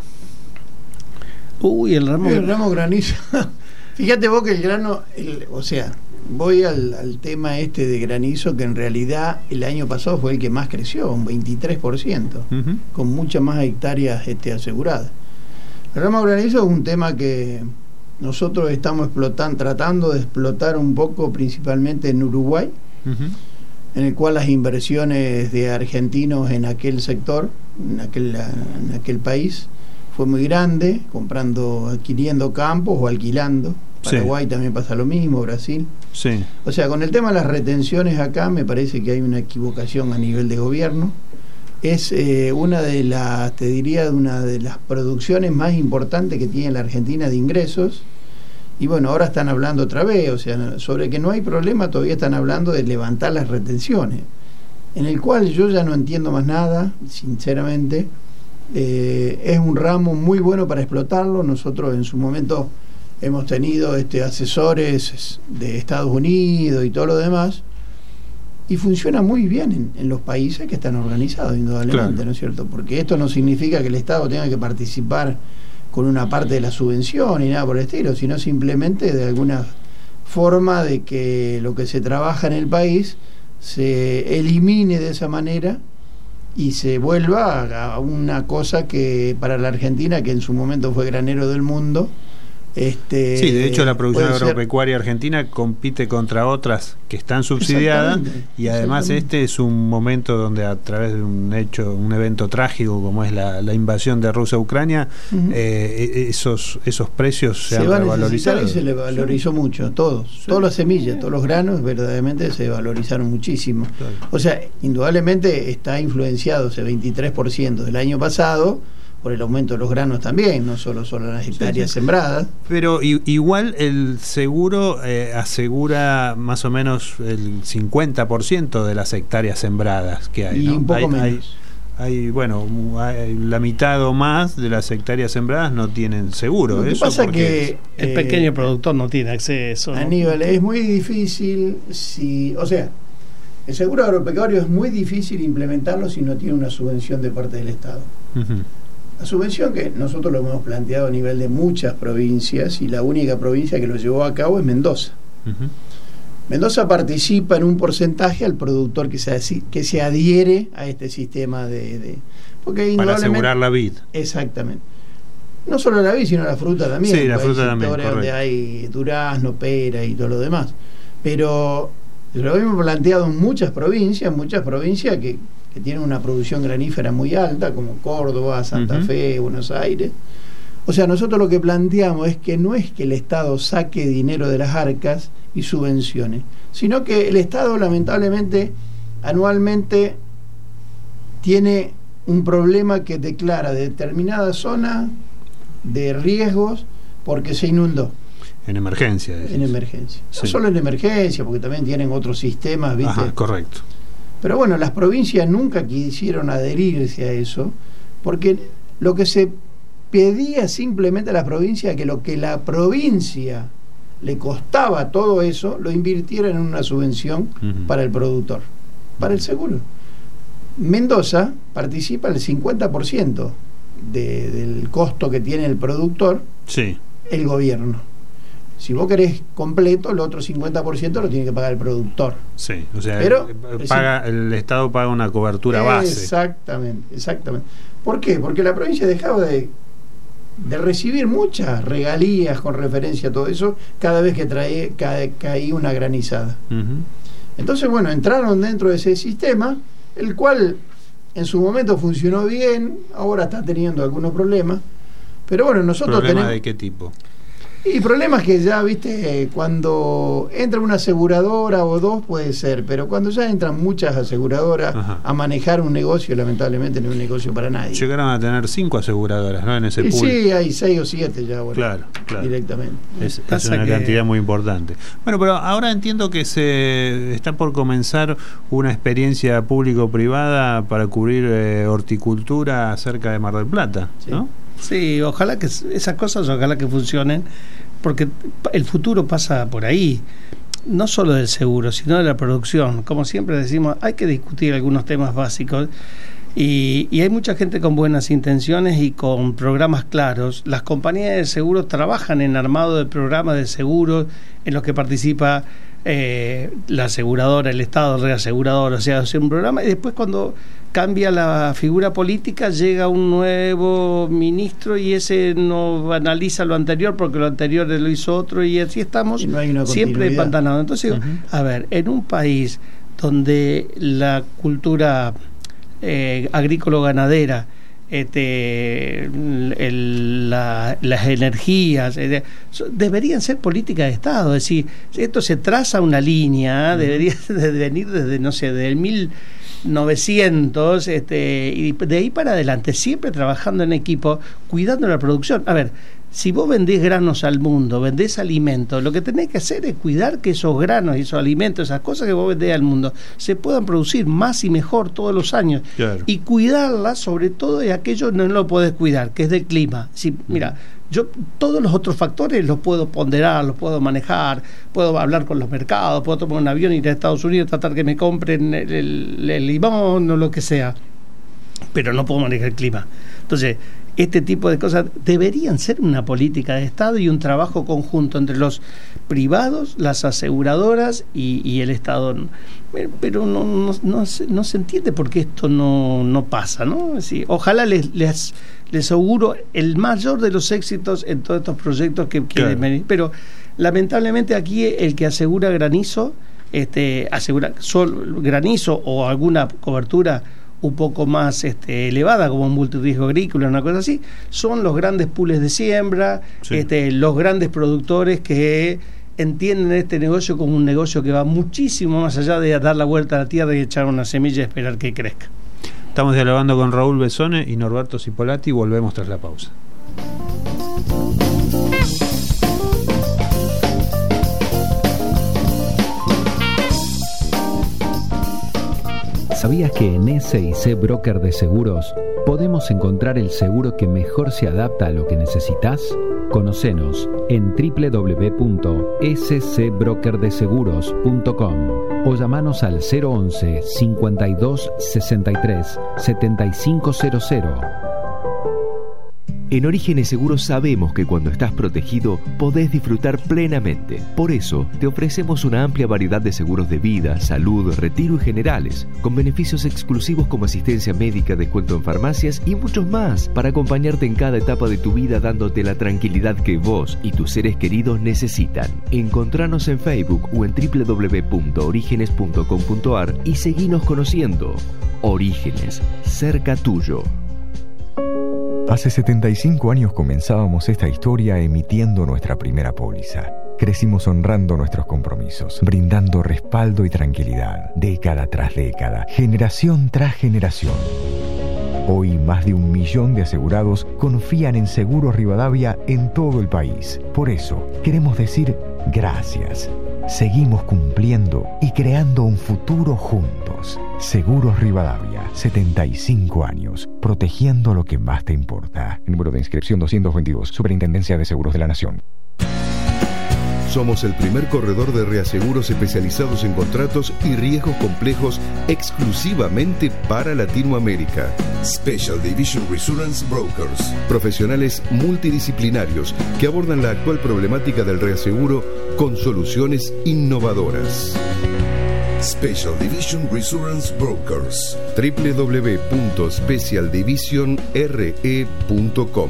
Uy, el ramo, el ramo granizo. Fíjate vos que el grano, el, o sea, voy al, al tema este de granizo, que en realidad el año pasado fue el que más creció, un veintitrés por ciento, uh-huh. con muchas más hectáreas este, aseguradas. El ramo granizo es un tema que nosotros estamos explotando, tratando de explotar un poco, principalmente en Uruguay, uh-huh. en el cual las inversiones de argentinos en aquel sector, en aquel, en aquel país, fue muy grande, comprando, adquiriendo campos o alquilando. Paraguay sí. también pasa lo mismo, Brasil. Sí. O sea, con el tema de las retenciones acá me parece que hay una equivocación a nivel de gobierno. Es eh, una de las, te diría, de una de las producciones más importantes que tiene la Argentina de ingresos. Y bueno, ahora están hablando otra vez, o sea, sobre que no hay problema, todavía están hablando de levantar las retenciones, en el cual yo ya no entiendo más nada, sinceramente. Eh, es un ramo muy bueno para explotarlo. Nosotros en su momento hemos tenido este, asesores de Estados Unidos y todo lo demás, y funciona muy bien en, en los países que están organizados, indudablemente, claro. ¿no es cierto? Porque esto no significa que el Estado tenga que participar con una parte de la subvención y nada por el estilo, sino simplemente de alguna forma de que lo que se trabaja en el país se elimine de esa manera y se vuelva a una cosa que para la Argentina, que en su momento fue granero del mundo, este, sí, de hecho la producción agropecuaria argentina compite contra otras que están subsidiadas y además este es un momento donde a través de un hecho, un evento trágico como es la, la invasión de Rusia a Ucrania, uh-huh. eh, esos esos precios se, se han revalorizado y se le valorizó sí. mucho, todos, sí. todas las semillas, todos los granos verdaderamente se valorizaron muchísimo. Claro. O sea, indudablemente está influenciado ese veintitrés por ciento del año pasado por el aumento de los granos también, no solo son las hectáreas sí, sí. sembradas. Pero i- igual el seguro eh, asegura más o menos el cincuenta por ciento de las hectáreas sembradas que hay, y ¿no? un poco hay, menos. Hay, hay, bueno, hay la mitad o más de las hectáreas sembradas no tienen seguro. Lo que Eso pasa que el eh, pequeño productor no tiene acceso. Aníbal, es muy difícil si, o sea, el seguro agropecuario es muy difícil implementarlo si no tiene una subvención de parte del Estado. Uh-huh. La subvención que nosotros lo hemos planteado a nivel de muchas provincias y la única provincia que lo llevó a cabo es Mendoza. Uh-huh. Mendoza participa en un porcentaje al productor que se, que se adhiere a este sistema de... de porque para asegurar la vid. Exactamente. No solo la vid, sino la fruta también. Sí, la fruta hay también, sectores donde hay durazno, pera y todo lo demás. Pero lo hemos planteado en muchas provincias, muchas provincias que... que tienen una producción granífera muy alta, como Córdoba, Santa uh-huh. Fe, Buenos Aires. O sea, nosotros lo que planteamos es que no es que el Estado saque dinero de las arcas y subvencione, sino que el Estado, lamentablemente, anualmente tiene un problema que declara determinada zona de riesgos porque se inundó. En emergencia. En emergencia. Sí. No solo en emergencia, porque también tienen otros sistemas, ¿viste? Ajá, correcto. Pero bueno, las provincias nunca quisieron adherirse a eso, porque lo que se pedía simplemente a las provincias que lo que la provincia le costaba todo eso, lo invirtiera en una subvención uh-huh. para el productor, para el seguro. Mendoza participa el cincuenta por ciento de, del costo que tiene el productor, sí. el gobierno. Si vos querés completo, el otro cincuenta por ciento lo tiene que pagar el productor. Sí, o sea, Pero, paga, sí, el Estado paga una cobertura base. Exactamente, exactamente. ¿Por qué? Porque la provincia dejaba de, de recibir muchas regalías con referencia a todo eso cada vez que trae, cae, caía una granizada. Uh-huh. Entonces, bueno, entraron dentro de ese sistema, el cual en su momento funcionó bien, ahora está teniendo algunos problemas. Pero bueno, nosotros ¿Problemas tenemos... de qué tipo? Y problemas que ya, viste, cuando entra una aseguradora o dos puede ser, pero cuando ya entran muchas aseguradoras Ajá. a manejar un negocio, lamentablemente no es un negocio para nadie. Llegaron a tener cinco aseguradoras, ¿no? En ese y pool. Sí, hay seis o siete ya, bueno, claro, claro. directamente. Es, es una que... cantidad muy importante. Bueno, pero ahora entiendo que se está por comenzar una experiencia público-privada para cubrir eh, horticultura cerca de Mar del Plata, sí. ¿no? Sí, ojalá que esas cosas, ojalá que funcionen, porque el futuro pasa por ahí, no solo del seguro, sino de la producción. Como siempre decimos, hay que discutir algunos temas básicos y, y hay mucha gente con buenas intenciones y con programas claros. Las compañías de seguros trabajan en armado de programas de seguros en los que participa eh, la aseguradora, el Estado reasegurador, o sea, hace un programa y después cuando cambia la figura política llega un nuevo ministro y ese no analiza lo anterior porque lo anterior lo hizo otro y así estamos y no hay una siempre empantanados. Entonces, uh-huh. a ver, en un país donde la cultura eh, agrícola-ganadera, este, el, la, las energías eh, deberían ser política de Estado, es decir, esto se traza una línea, uh-huh. debería de venir desde, no sé, desde el mil novecientos, este, y de ahí para adelante, siempre trabajando en equipo, cuidando la producción. A ver, si vos vendés granos al mundo, vendés alimentos, lo que tenés que hacer es cuidar que esos granos y esos alimentos, esas cosas que vos vendés al mundo, se puedan producir más y mejor todos los años. Claro. Y cuidarlas, sobre todo de aquello no lo podés cuidar, que es del clima. Si, mira, yo todos los otros factores los puedo ponderar, los puedo manejar, puedo hablar con los mercados, puedo tomar un avión, ir a Estados Unidos, tratar que me compren el, el, el limón o lo que sea, pero no puedo manejar el clima. Entonces, este tipo de cosas deberían ser una política de Estado y un trabajo conjunto entre los privados, las aseguradoras y, y el Estado. Pero no, no, no, se, no se entiende por qué esto no, no pasa, ¿no? Así, ojalá les, les, les auguro el mayor de los éxitos en todos estos proyectos que quieren venir. Pero lamentablemente aquí el que asegura granizo, este, asegura sol, granizo o alguna cobertura un poco más este, elevada, como un multirriesgo agrícola, una cosa así, son los grandes pools de siembra, sí. este, los grandes productores que entienden este negocio como un negocio que va muchísimo más allá de dar la vuelta a la tierra y echar una semilla y esperar que crezca. Estamos dialogando con Raúl Besone y Norberto Cipolati y volvemos tras la pausa. ¿Sabías que en S I C Broker de Seguros podemos encontrar el seguro que mejor se adapta a lo que necesitas? Conocenos en doble u doble u doble u punto s c broker de seguros punto com o llamanos al cero once, cincuenta y dos, sesenta y tres, setenta y cinco cero cero. En Orígenes Seguros sabemos que cuando estás protegido podés disfrutar plenamente. Por eso te ofrecemos una amplia variedad de seguros de vida, salud, retiro y generales, con beneficios exclusivos como asistencia médica, descuento en farmacias y muchos más, para acompañarte en cada etapa de tu vida dándote la tranquilidad que vos y tus seres queridos necesitan. Encontranos en Facebook o en doble u doble u doble u punto orígenes punto com punto a r y seguinos conociendo. Orígenes, cerca tuyo. Hace setenta y cinco años comenzábamos esta historia emitiendo nuestra primera póliza. Crecimos honrando nuestros compromisos, brindando respaldo y tranquilidad, década tras década, generación tras generación. Hoy más de un millón de asegurados confían en Seguros Rivadavia en todo el país. Por eso, queremos decir gracias. Seguimos cumpliendo y creando un futuro juntos. Seguros Rivadavia, setenta y cinco años, protegiendo lo que más te importa. Número de inscripción doscientos veintidós, Superintendencia de Seguros de la Nación. Somos el primer corredor de reaseguros especializados en contratos y riesgos complejos exclusivamente para Latinoamérica. Special Division Reassurance Brokers. Profesionales multidisciplinarios que abordan la actual problemática del reaseguro con soluciones innovadoras. Special Division Reassurance Brokers. doble u doble u doble u punto special division r e punto com.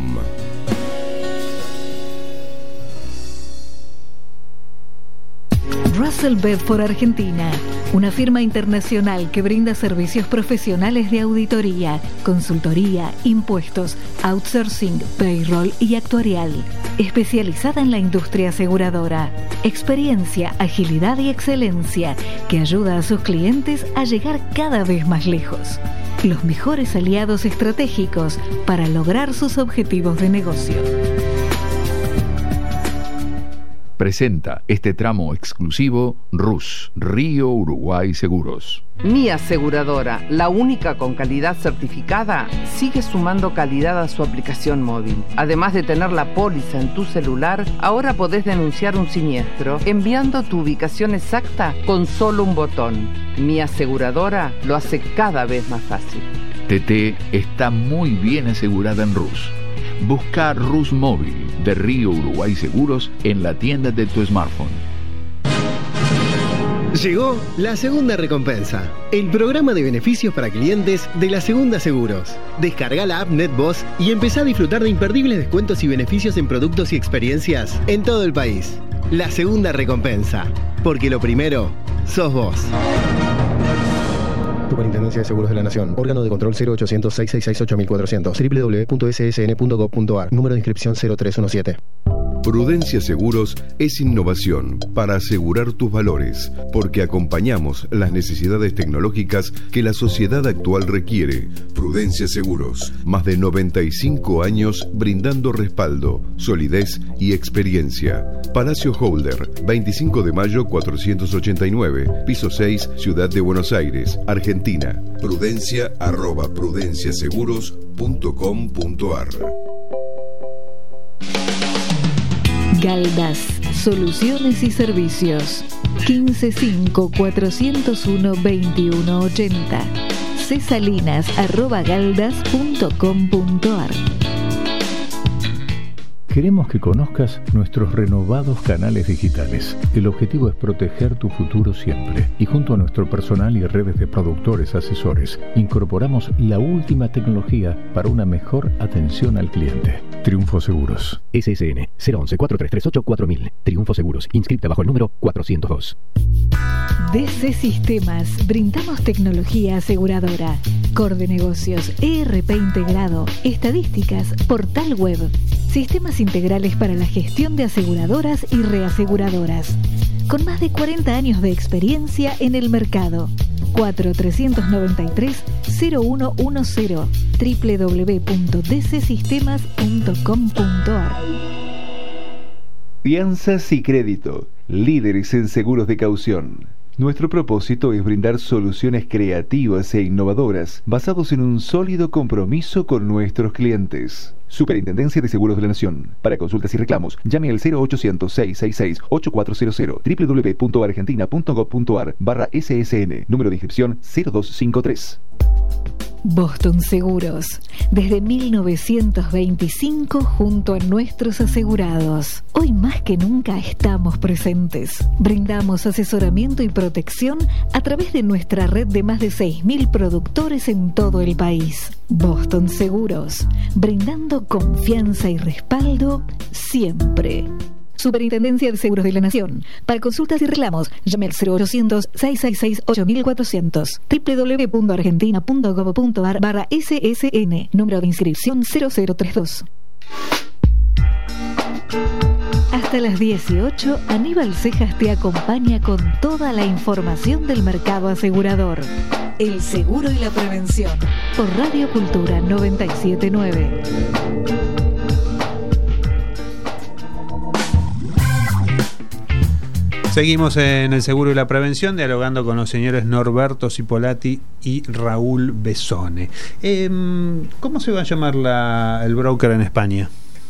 Russell Bedford Argentina, una firma internacional que brinda servicios profesionales de auditoría, consultoría, impuestos, outsourcing, payroll y actuarial, especializada en la industria aseguradora. Experiencia, agilidad y excelencia que ayuda a sus clientes a llegar cada vez más lejos. Los mejores aliados estratégicos para lograr sus objetivos de negocio. Presenta este tramo exclusivo R U S, Río Uruguay Seguros. Mi aseguradora, la única con calidad certificada, sigue sumando calidad a su aplicación móvil. Además de tener la póliza en tu celular, ahora podés denunciar un siniestro enviando tu ubicación exacta con solo un botón. Mi aseguradora lo hace cada vez más fácil. T T está muy bien asegurada en R U S. Busca R U S Móvil de Río Uruguay Seguros en la tienda de tu smartphone. Llegó la segunda recompensa, el programa de beneficios para clientes de la Segunda Seguros. Descarga la app NetBoss y empezá a disfrutar de imperdibles descuentos y beneficios en productos y experiencias en todo el país. La segunda recompensa, porque lo primero sos vos. Superintendencia de Seguros de la Nación. Órgano de control cero ochocientos, seiscientos sesenta y seis, ocho mil cuatrocientos. doble u doble u doble u punto s s n punto gov punto a r. Número de inscripción cero tres uno siete. Prudencia Seguros es innovación para asegurar tus valores, porque acompañamos las necesidades tecnológicas que la sociedad actual requiere. Prudencia Seguros, más de noventa y cinco años brindando respaldo, solidez y experiencia. Palacio Holder, veinticinco de mayo cuatrocientos ochenta y nueve, piso seis, Ciudad de Buenos Aires, Argentina. Prudencia arroba prudenciaseguros punto com punto ar. Galdas, soluciones y servicios. quince cinco cuatrocientos uno veintiuno ochenta. cesalinas arroba galdas punto com punto ar. Queremos que conozcas nuestros renovados canales digitales. El objetivo es proteger tu futuro siempre. Y junto a nuestro personal y redes de productores asesores, incorporamos la última tecnología para una mejor atención al cliente. Triunfo Seguros. S S N cero once cuatro tres tres ocho cuatro mil. Triunfo Seguros. Inscripta bajo el número cuatrocientos dos. D C Sistemas. Brindamos tecnología aseguradora. Core de negocios, E R P integrado, estadísticas, portal web. Sistemas integrales para la gestión de aseguradoras y reaseguradoras. Con más de cuarenta años de experiencia en el mercado. cuatro tres nueve tres cero uno uno cero. doble u doble u doble u punto d c sistemas punto com punto ar. Fianzas y crédito, líderes en seguros de caución. Nuestro propósito es brindar soluciones creativas e innovadoras basados en un sólido compromiso con nuestros clientes. Superintendencia de Seguros de la Nación. Para consultas y reclamos, llame al cero ochocientos, seiscientos sesenta y seis, ochenta y cuatro cero cero, doble u doble u doble u punto argentina punto gov punto ar, barra S S N, número de inscripción cero dos cinco tres. Boston Seguros, desde mil novecientos veinticinco junto a nuestros asegurados. Hoy más que nunca estamos presentes. Brindamos asesoramiento y protección a través de nuestra red de más de seis mil productores en todo el país. Boston Seguros, brindando confianza y respaldo siempre. Superintendencia de Seguros de la Nación. Para consultas y reclamos, llame al cero ochocientos, seiscientos sesenta y seis, ocho mil cuatrocientos. doble u doble u doble u punto argentina punto gov punto ar barra S S N. Número de inscripción cero cero tres dos. Hasta las dieciocho, Aníbal Cejas te acompaña con toda la información del mercado asegurador. El seguro y la prevención. Por Radio Cultura noventa y siete punto nueve. Seguimos en el seguro y la prevención, dialogando con los señores Norberto Cipolati y Raúl Besone. Eh, ¿Cómo se va a llamar la, el broker en España?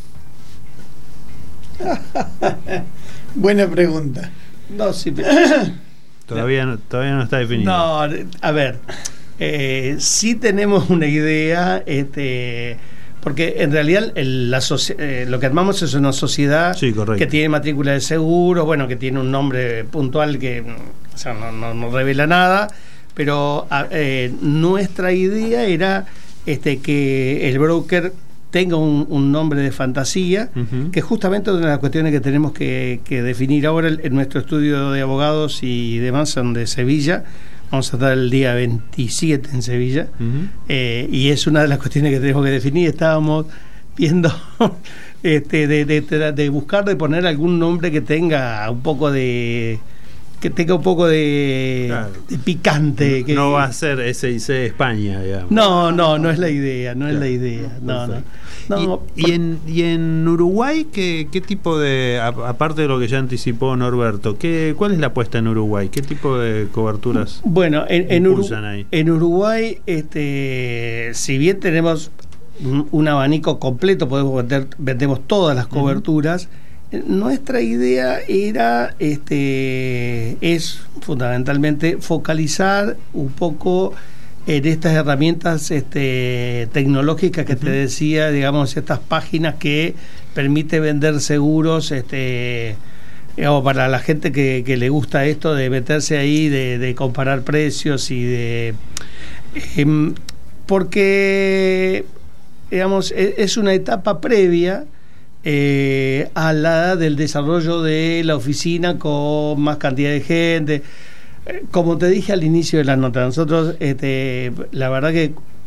Buena pregunta. No, sí, todavía, no, todavía no está definido. No, a ver, eh, sí tenemos una idea, este... porque en realidad el, la eh, lo que armamos es una sociedad sí, que tiene matrícula de seguros, bueno, que tiene un nombre puntual que o sea, no, no, no revela nada, pero eh, nuestra idea era este, que el broker tenga un, un nombre de fantasía, uh-huh. que justamente una de las cuestiones que tenemos que, que definir ahora en nuestro estudio de abogados y demás son de Sevilla. Vamos a estar el día veintisiete en Sevilla, uh-huh. eh, y es una de las cuestiones que tenemos que definir. Estábamos viendo este, de, de, de, de buscar, de poner algún nombre que tenga un poco de que tenga un poco de, claro. de picante. No, que, no va a ser S I C España, digamos. No, no, no es la idea, no claro. es la idea. No, no. No, y, por... y, en, y en Uruguay, ¿qué, qué tipo de, a, aparte de lo que ya anticipó Norberto, ¿qué, cuál es la apuesta en Uruguay? ¿Qué tipo de coberturas bueno, en, en, Uru ahí? En Uruguay, este, si bien tenemos un, un abanico completo, podemos vender, vendemos todas las coberturas, uh-huh. nuestra idea era, este, es fundamentalmente focalizar un poco en estas herramientas este, tecnológicas que uh-huh. te decía, digamos, estas páginas que permite vender seguros, este, digamos, para la gente que, que le gusta esto de meterse ahí, de, de comparar precios y de... Eh, porque, digamos, es, es una etapa previa eh, a la del desarrollo de la oficina con más cantidad de gente. Como te dije al inicio de la nota, nosotros, este, la verdad que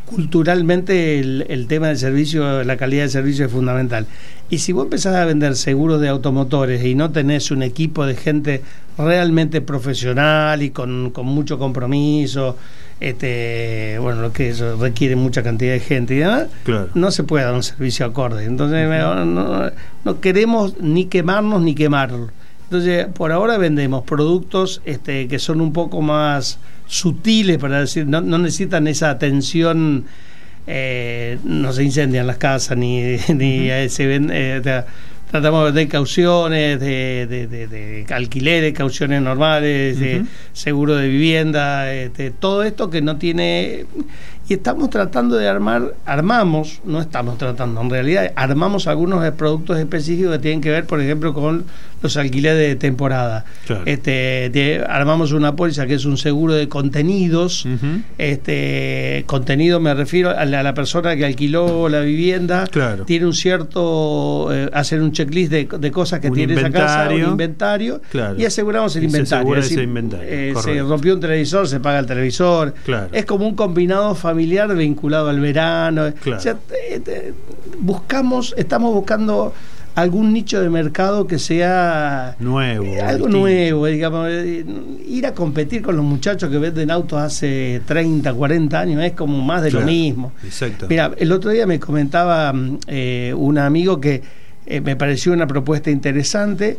culturalmente el, el tema del servicio, la calidad del servicio es fundamental. Y si vos empezás a vender seguros de automotores y no tenés un equipo de gente realmente profesional y con, con mucho compromiso, este bueno, lo que eso requiere mucha cantidad de gente y demás, claro, no se puede dar un servicio acorde. Entonces uh-huh. no, no queremos ni quemarnos ni quemarlo. Entonces, por ahora vendemos productos este, que son un poco más sutiles, para decir, no, no necesitan esa atención, eh, no se incendian las casas, ni, ni uh-huh. eh, se ven, eh, te, tratamos de vender cauciones, de, de, de, de alquileres, cauciones normales, uh-huh. de seguro de vivienda, este, todo esto que no tiene... Y estamos tratando de armar, armamos, no estamos tratando, en realidad armamos algunos productos específicos que tienen que ver, por ejemplo, con los alquileres de temporada. Claro. Este, de, armamos una póliza que es un seguro de contenidos. Uh-huh. Este, contenido me refiero a la, a la persona que alquiló la vivienda. Claro. Tiene un cierto, eh, hacer un checklist de, de cosas que un tiene esa casa, un inventario, claro, y aseguramos el y inventario. Se, es decir, ese inventario. Eh, se rompió un televisor, se paga el televisor. Claro. Es como un combinado familiar vinculado al verano. Claro. O sea, te, te, buscamos, estamos buscando algún nicho de mercado que sea nuevo, eh, algo distinto. nuevo, digamos, eh, ir a competir con los muchachos que venden autos hace treinta, cuarenta años es como más de claro, lo mismo. Exacto. Mira, el otro día me comentaba eh, un amigo que eh, me pareció una propuesta interesante.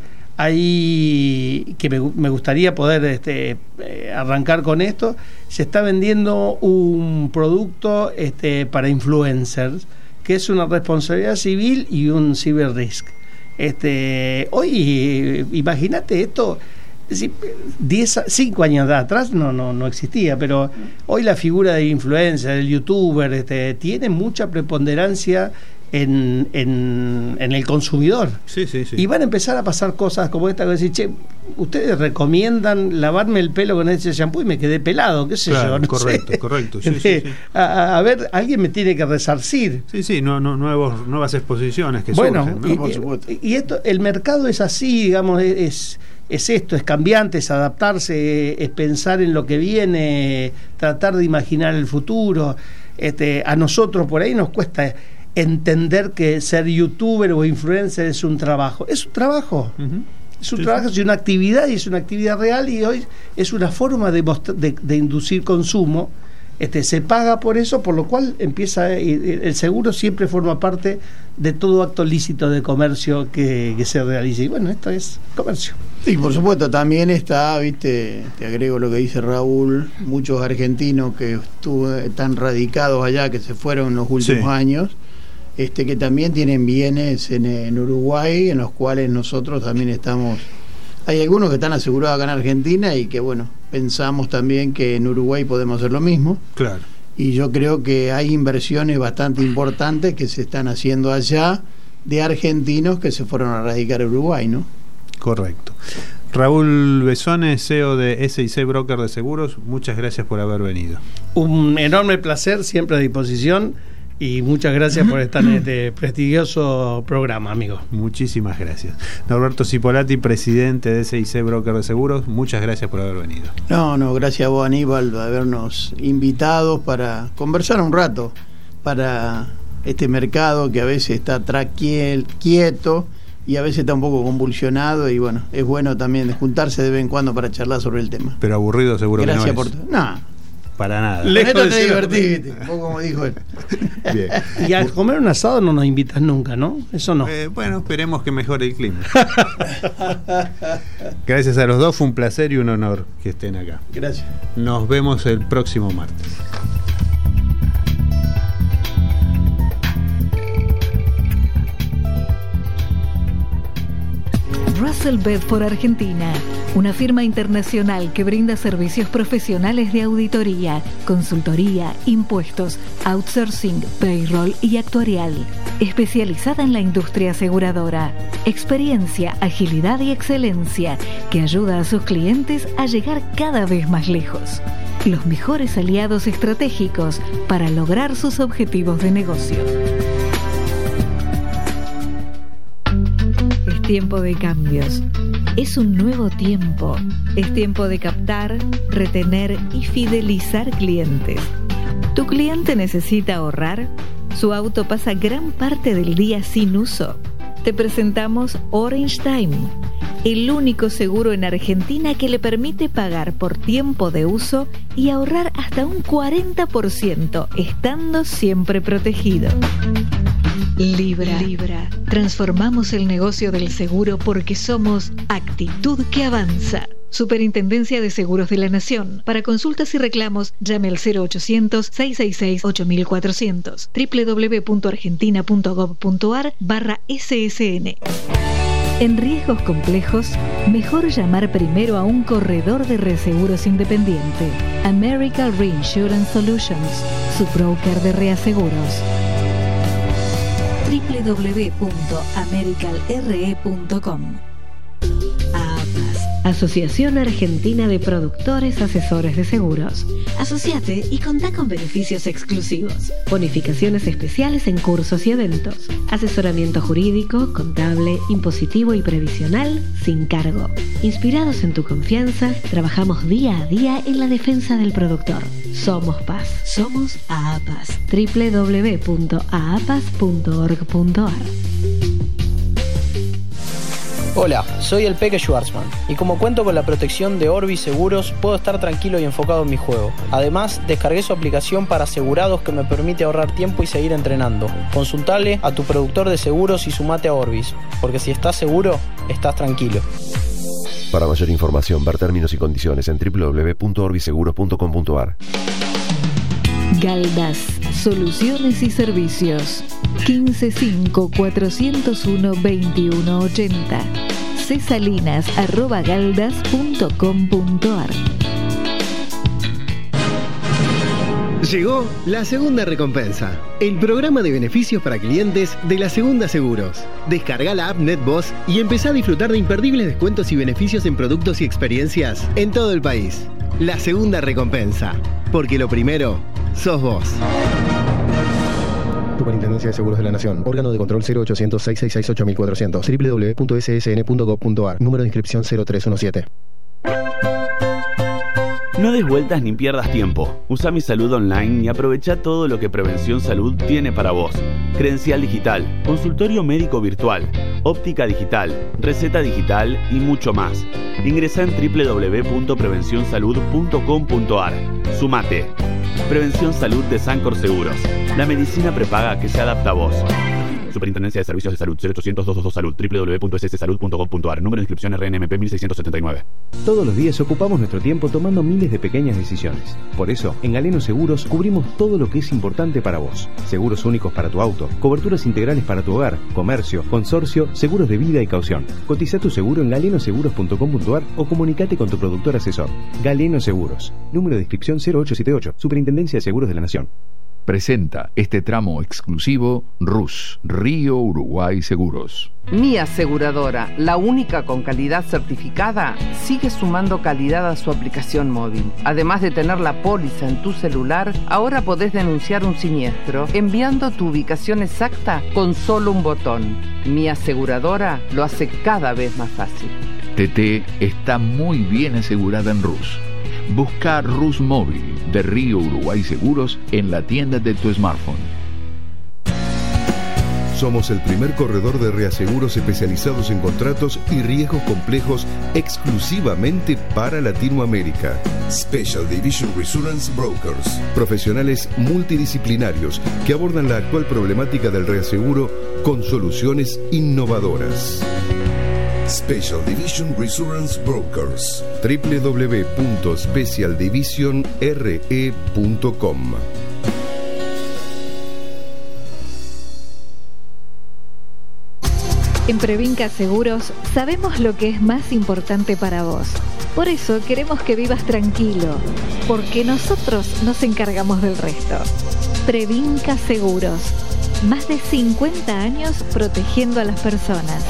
Ahí que me, me gustaría poder este, eh, arrancar con esto. Se está vendiendo un producto este, para influencers, que es una responsabilidad civil y un cyber risk. Este, hoy, imagínate esto, diez, cinco años atrás no, no, no existía, pero hoy la figura del influencer, del youtuber, este, tiene mucha preponderancia En, en, en el consumidor. Sí, sí, sí. Y van a empezar a pasar cosas como esta, que decir, che, ustedes recomiendan lavarme el pelo con ese shampoo y me quedé pelado, qué sé claro, yo. No correcto, sé. correcto. Sí, sí, sí. A, a ver, alguien me tiene que resarcir. Sí, sí, no, no, nuevos, nuevas exposiciones que bueno, surgen, ¿no? y, Por supuesto. Y esto, el mercado es así, digamos, es, es esto, es cambiante, es adaptarse, es pensar en lo que viene, tratar de imaginar el futuro. Este, a nosotros por ahí nos cuesta entender que ser youtuber o influencer es un trabajo. Es un trabajo. Uh-huh. Es un sí, trabajo, sí. es una actividad y es una actividad real y hoy es una forma de, de, de inducir consumo. Este, se paga por eso, por lo cual empieza el seguro siempre forma parte de todo acto lícito de comercio que, que se realice. Y bueno, esto es comercio. Sí, por supuesto, también está, viste, te agrego lo que dice Raúl, muchos argentinos que estuvo, están radicados allá, que se fueron en los últimos sí. años, este que también tienen bienes en, en Uruguay, en los cuales nosotros también estamos. Hay algunos que están asegurados acá en Argentina y que, bueno, pensamos también que en Uruguay podemos hacer lo mismo. Claro. Y yo creo que hay inversiones bastante importantes que se están haciendo allá de argentinos que se fueron a radicar a Uruguay, ¿no? Correcto. Raúl Besones, C E O de S I C Broker de Seguros, muchas gracias por haber venido. Un enorme placer, siempre a disposición. Y muchas gracias por estar en este prestigioso programa, amigo. Muchísimas gracias. Norberto Cipolati, presidente de S I C Broker de Seguros, muchas gracias por haber venido. No, no, gracias a vos, Aníbal, por habernos invitado para conversar un rato para este mercado que a veces está atrás quieto y a veces está un poco convulsionado y bueno, es bueno también juntarse de vez en cuando para charlar sobre el tema. Pero aburrido seguro gracias que no por es. Por no. Para nada. Lejos te divertiste, un poco como dijo él. Bien. Y al comer un asado no nos invitas nunca, ¿no? Eso no. Eh, bueno, esperemos que mejore el clima. Gracias a los dos, fue un placer y un honor que estén acá. Gracias. Nos vemos el próximo martes. Russell Bedford Argentina, una firma internacional que brinda servicios profesionales de auditoría, consultoría, impuestos, outsourcing, payroll y actuarial. Especializada en la industria aseguradora. Experiencia, agilidad y excelencia que ayuda a sus clientes a llegar cada vez más lejos. Los mejores aliados estratégicos para lograr sus objetivos de negocio. Es tiempo de cambios. Es un nuevo tiempo. Es tiempo de captar, retener y fidelizar clientes. ¿Tu cliente necesita ahorrar? ¿Su auto pasa gran parte del día sin uso? Te presentamos Orange Time, el único seguro en Argentina que le permite pagar por tiempo de uso y ahorrar hasta un cuarenta por ciento, estando siempre protegido. Libra. Libra. Transformamos el negocio del seguro porque somos actitud que avanza. Superintendencia de Seguros de la Nación. Para consultas y reclamos, llame al cero ochocientos, seiscientos sesenta y seis, ocho mil cuatrocientos. doble u doble u doble u punto argentina punto gov punto ar barra S S N. En riesgos complejos, mejor llamar primero a un corredor de reaseguros independiente. American Reinsurance Solutions, su broker de reaseguros. doble u doble u doble u punto americal r e punto com. Asociación Argentina de Productores Asesores de Seguros. Asociate y contá con beneficios exclusivos. Bonificaciones especiales en cursos y eventos. Asesoramiento jurídico, contable, impositivo y previsional sin cargo. Inspirados en tu confianza, trabajamos día a día en la defensa del productor. Somos Paz. Somos AAPAS. doble u doble u doble u punto a a p a s punto org punto a r. Hola, soy el Peque Schwarzman y como cuento con la protección de Orbis Seguros, puedo estar tranquilo y enfocado en mi juego. Además, descargué su aplicación para asegurados que me permite ahorrar tiempo y seguir entrenando. Consultale a tu productor de seguros y sumate a Orbis, porque si estás seguro, estás tranquilo. Para mayor información, ver términos y condiciones en doble u doble u doble u punto orbiseguros punto com punto a r. Galdas, soluciones y servicios. quince cinco cuatrocientos uno veintiuno ochenta. cesalinas arroba galdas punto com punto a r. Llegó la segunda recompensa, el programa de beneficios para clientes de la Segunda Seguros. Descarga la app NetBoss y empezá a disfrutar de imperdibles descuentos y beneficios en productos y experiencias en todo el país. La segunda recompensa, porque lo primero sos vos. Superintendencia de Seguros de la Nación. Órgano de control cero ochocientos, seiscientos sesenta y seis, ocho mil cuatrocientos. doble u doble u doble u punto s s n punto gov punto a r. Número de inscripción cero tres uno siete. No des vueltas ni pierdas tiempo. Usa Mi Salud Online y aprovecha todo lo que Prevención Salud tiene para vos. Credencial digital, consultorio médico virtual, óptica digital, receta digital y mucho más. Ingresa en doble u doble u doble u punto prevención salud punto com punto a r. Sumate. Prevención Salud de Sancor Seguros. La medicina prepaga que se adapta a vos. Superintendencia de Servicios de Salud. Cero ochocientos, doscientos veintidós Salud. doble u doble u doble u punto s s salud punto gov punto a r. Número de inscripción R N M P mil seiscientos setenta y nueve. Todos los días ocupamos nuestro tiempo tomando miles de pequeñas decisiones. Por eso, en Galeno Seguros cubrimos todo lo que es importante para vos. Seguros únicos para tu auto, coberturas integrales para tu hogar, comercio, consorcio, seguros de vida y caución. Cotiza tu seguro en galeno seguros punto com punto a r o comunicate con tu productor asesor. Galeno Seguros. Número de inscripción cero ocho siete ocho. Superintendencia de Seguros de la Nación. Presenta este tramo exclusivo R U S, Río Uruguay Seguros. Mi aseguradora, la única con calidad certificada, sigue sumando calidad a su aplicación móvil. Además de tener la póliza en tu celular, ahora podés denunciar un siniestro enviando tu ubicación exacta con solo un botón. Mi aseguradora lo hace cada vez más fácil. T T está muy bien asegurada en R U S. Busca R U S Móvil de Río Uruguay Seguros en la tienda de tu smartphone. Somos el primer corredor de reaseguros especializados en contratos y riesgos complejos exclusivamente para Latinoamérica. Special Division Reassurance Brokers. Profesionales multidisciplinarios que abordan la actual problemática del reaseguro con soluciones innovadoras. Special Division Reassurance Brokers. doble u doble u doble u punto special division r e punto com. En Previnca Seguros sabemos lo que es más importante para vos. Por eso queremos que vivas tranquilo, porque nosotros nos encargamos del resto. Previnca Seguros. Más de cincuenta años protegiendo a las personas.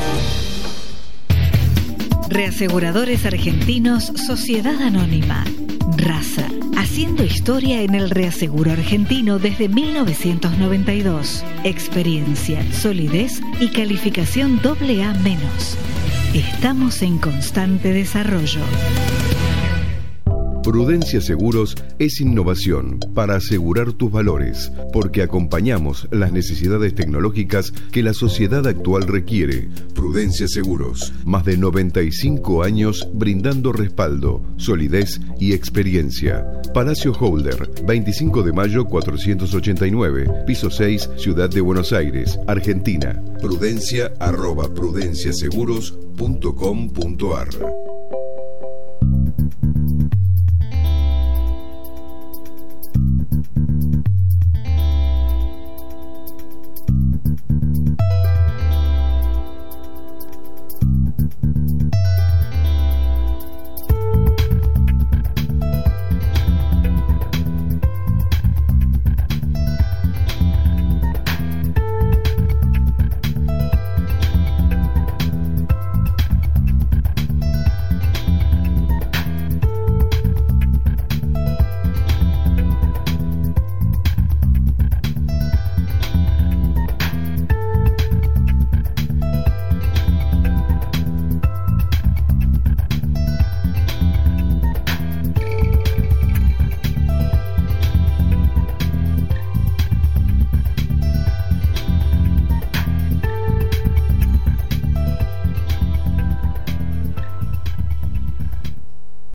Reaseguradores Argentinos Sociedad Anónima. Raza. Haciendo historia en el reaseguro argentino desde mil novecientos noventa y dos. Experiencia, solidez y calificación doble A menos. Estamos en constante desarrollo. Prudencia Seguros es innovación para asegurar tus valores, porque acompañamos las necesidades tecnológicas que la sociedad actual requiere. Prudencia Seguros, más de noventa y cinco años brindando respaldo, solidez y experiencia. Palacio Holder, veinticinco de mayo cuatrocientos ochenta y nueve, piso seis, Ciudad de Buenos Aires, Argentina. Prudencia arroba prudenciaseguros punto com punto ar.